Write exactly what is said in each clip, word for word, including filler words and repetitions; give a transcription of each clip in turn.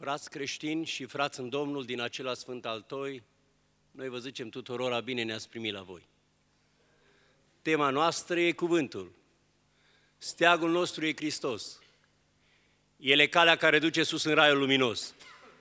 Frați creștini și frați în Domnul din acela Sfânt al Toi, noi vă zicem tuturora bine ne-ați primit la voi. Tema noastră e cuvântul. Steagul nostru e Hristos. El e calea care duce sus în raiul luminos.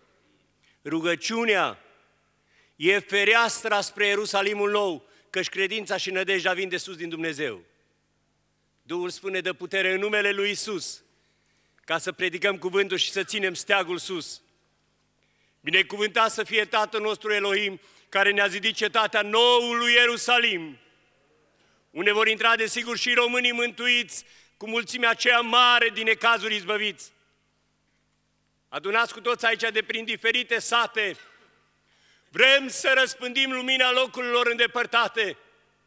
Rugăciunea e fereastra spre Ierusalimul nou, căci credința și nădejdea vin de sus din Dumnezeu. Duhul spune de putere în numele lui Iisus, ca să predicăm cuvântul și să ținem steagul sus. Binecuvântat să fie Tatăl nostru Elohim, care ne-a zidit cetatea noului Ierusalim, unde vor intra desigur și românii mântuiți, cu mulțimea aceea mare din necazuri izbăviți. Adunați cu toți aici de prin diferite sate, vrem să răspândim lumina locurilor îndepărtate,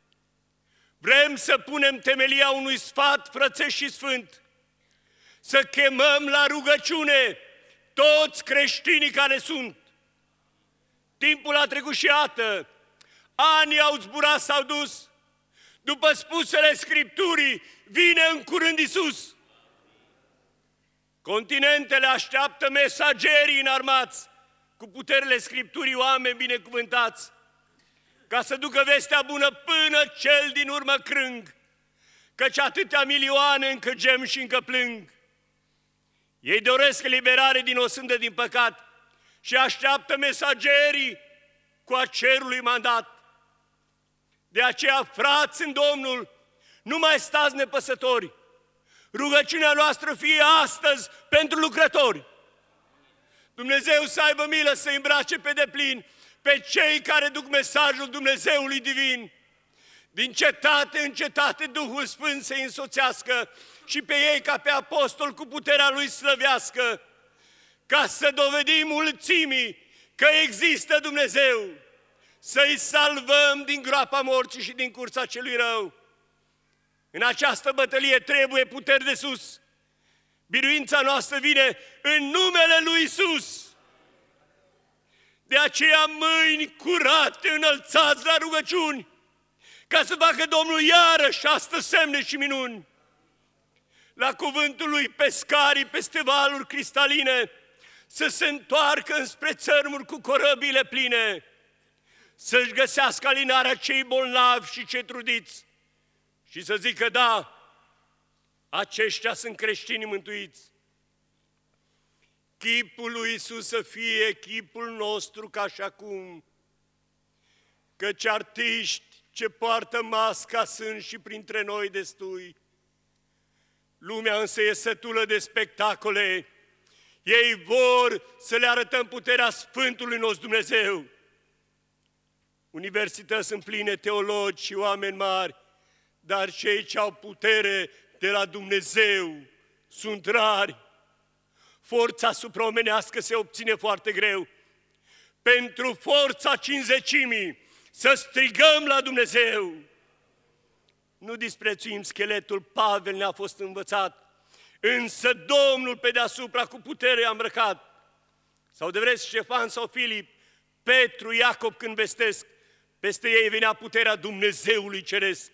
vrem să punem temelia unui sfat frățesc și sfânt, să chemăm la rugăciune toți creștinii care sunt. Timpul a trecut și iată, anii au zburat, s-au dus, după spusele Scripturii, vine în curând Iisus. Continentele așteaptă mesagerii înarmați, cu puterile Scripturii, oameni binecuvântați, ca să ducă vestea bună până cel din urmă crâng, căci atâtea milioane încă gem și încă plâng. Ei doresc eliberare din osândă din păcat și așteaptă mesagerii cu a cerului mandat. De aceea, frați în Domnul, nu mai stați nepăsători. Rugăciunea noastră fie astăzi pentru lucrători. Dumnezeu să aibă milă să îmbrace pe deplin pe cei care duc mesajul Dumnezeului divin. Din cetate în cetate Duhul Sfânt să-i însoțească și pe ei ca pe apostol cu puterea Lui slăvească, ca să dovedim mulțimii că există Dumnezeu, să-i salvăm din groapa morții și din cursa celui rău. În această bătălie trebuie puteri de sus. Biruința noastră vine în numele lui Iisus. De aceea mâini curate înălțați la rugăciuni, ca să facă Domnul iarăși astăzi semne și minuni. La cuvântul lui pescarii peste valuri cristaline să se întoarcă înspre țărmuri cu corăbile pline, să-și găsească alinarea cei bolnavi și cei trudiți și să zică, da, aceștia sunt creștini mântuiți. Chipul lui Iisus să fie chipul nostru ca și acum, căci artiști ce poartă masca sunt și printre noi destui. Lumea însă e sătulă de spectacole, ei vor să le arătăm puterea Sfântului nostru Dumnezeu. Universități sunt pline teologi și oameni mari, dar cei ce au putere de la Dumnezeu sunt rari. Forța supraomenească se obține foarte greu. Pentru forța cincizecimii să strigăm la Dumnezeu. Nu disprețuim scheletul, Pavel ne-a fost învățat, însă Domnul pe deasupra cu putere a îmbrăcat. Sau de vreți Ștefan sau Filip, Petru, Iacob când vestesc, peste ei venea puterea Dumnezeului Ceresc.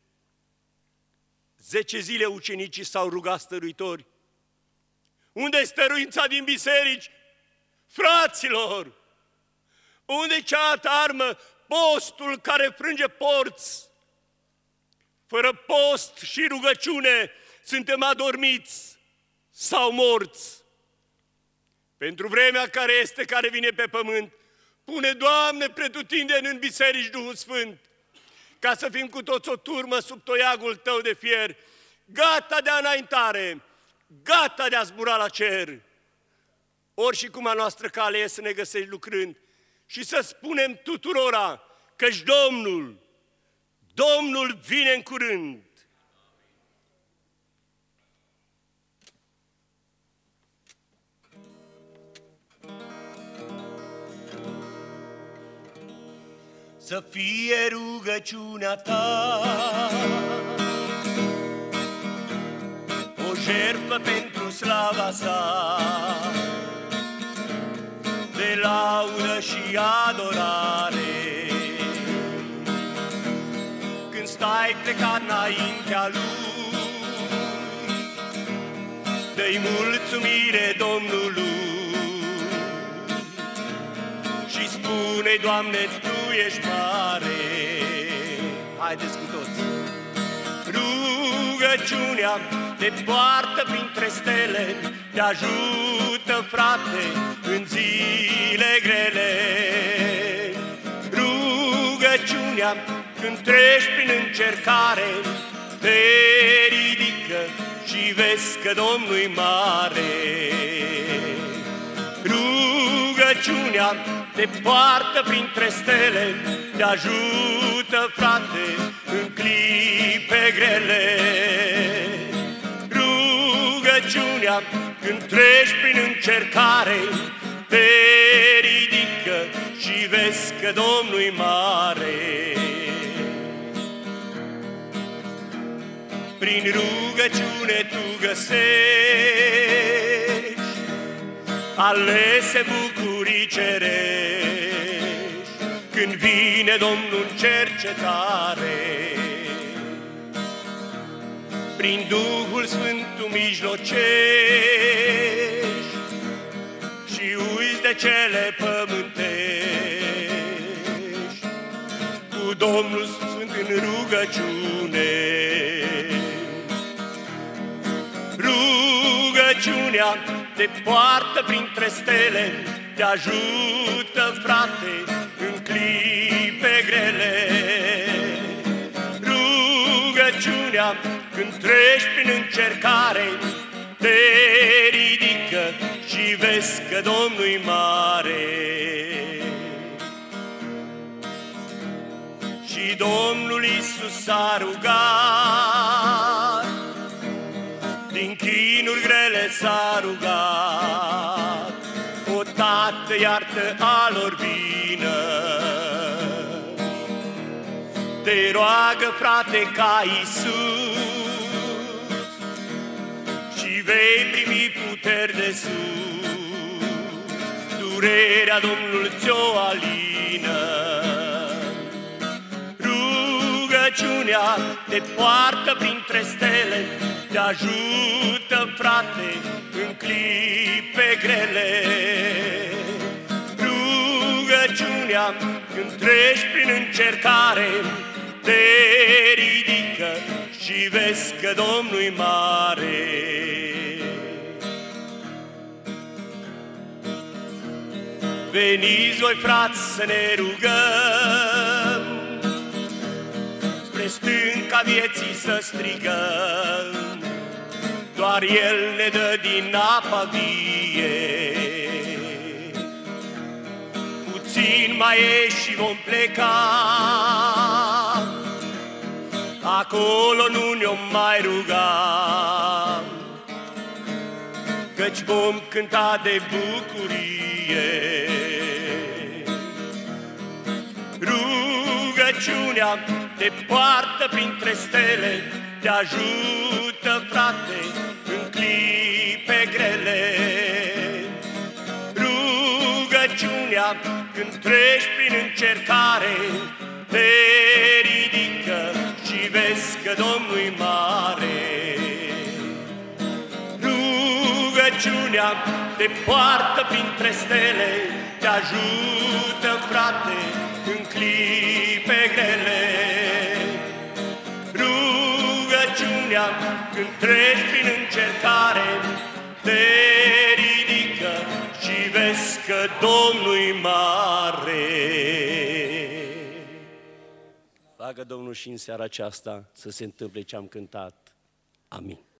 Zece zile ucenicii s-au rugat stăruitori. Unde-i stăruința din biserici? Fraților! Unde-i cealaltă armă? Postul care frânge porți. Fără post și rugăciune suntem adormiți sau morți. Pentru vremea care este, care vine pe pământ, pune, Doamne, pretutindeni în biserici Duhul Sfânt, ca să fim cu toți o turmă sub toiagul Tău de fier, gata de înaintare, gata de a zbura la cer. Ori și cum a noastră cale e să ne găsești lucrând și să spunem tuturora că-și Domnul, Domnul vine în curând. Să fie rugăciunea ta o jertfă pentru slava sa, de laudă și adorare. Când stai plecat înaintea Lui, dă-i mulțumire Domnului. Măi, Doamne, Tu ești mare. Haideți cu toți! Rugăciunea te poartă printre stele, te ajută, frate, în zile grele. Rugăciunea, când treci prin încercare, te ridică și vezi că Domnul-i mare. Rugăciunea te poartă printre stele, te ajută, frate, în clipe grele. Rugăciunea, când treci prin încercare, te ridică și vezi că Domnul-i mare. Prin rugăciune tu găsești alese bucurii cerești, când vine Domnul în cercetare. Prin Duhul Sfânt tu mijlocești și uiți de cele pământești, cu Domnul Sfânt în rugăciune. Rugăciunea te poartă printre stele, te ajută, frate, în clipe grele. Rugăciunea, când treci prin încercare, te ridică și vezi că Domnul-i mare. Și Domnul Iisus a rugat, din chinuri grele s-a rugat, o Tată, iartă a lor vină. Te roagă, frate, ca Iisus, și vei primi puteri de sus. Durerea Domnul ți-o alină. Rugăciunea te poartă printre stele, te ajută, frate, în clipe grele. Rugăciunea, când treci prin încercare, te ridică și vezi că Domnul-i mare. Veniți voi, frați, să ne rugăm, spre stânca vieții să strigăm, doar El ne dă din apa vie. Puțin mai e și vom pleca, acolo nu ne-o mai ruga, căci vom cânta de bucurie. Rugăciunea te poartă printre stele, te ajută, frate, în clipe grele. Rugăciunea, când treci prin încercare, te ridică și vezi că Domnul-i mare. Rugăciunea te poartă printre stele, te ajută, frate, în clipe grele. Rugăciunea, când treci prin încercare, te ridică și vezi că Domnul-i mare. Facă Domnul și în seara aceasta să se întâmple ce am cântat. Amin.